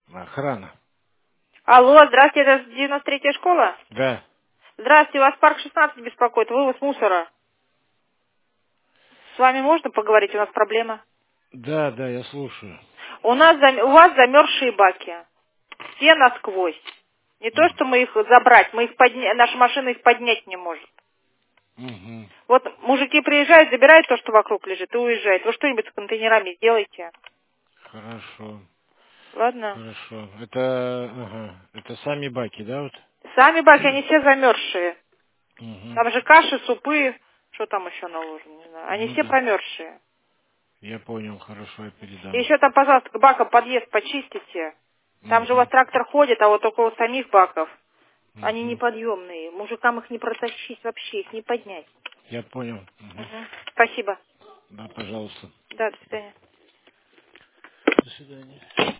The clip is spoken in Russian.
Охрана. Алло, здравствуйте, это 93-я школа? Да. Здравствуйте, вас парк 16 беспокоит, вывоз мусора. С вами можно поговорить, у нас проблема. Да, да, я слушаю. У вас замерзшие баки. Все насквозь. Не то, что мы их забрать, наша машина их поднять не может. Угу. Вот мужики приезжают, забирают то, что вокруг лежит, и уезжают. Вы что-нибудь с контейнерами сделайте. Хорошо. Ладно? Хорошо. Это сами баки, да, вот? Сами баки, они все замерзшие. Угу. Там же каши, супы, что там еще наложено, не знаю. Они Ну все да. промерзшие. Я понял, хорошо, я И передам. еще там, пожалуйста, к бакам подъезд почистите. Там же у вас Угу. трактор ходит, а вот около самих баков они Угу. неподъемные. Мужикам их не протащить вообще, их не поднять. Я понял. Угу. Мгм. Спасибо. Да, пожалуйста. Да, до свидания. До свидания.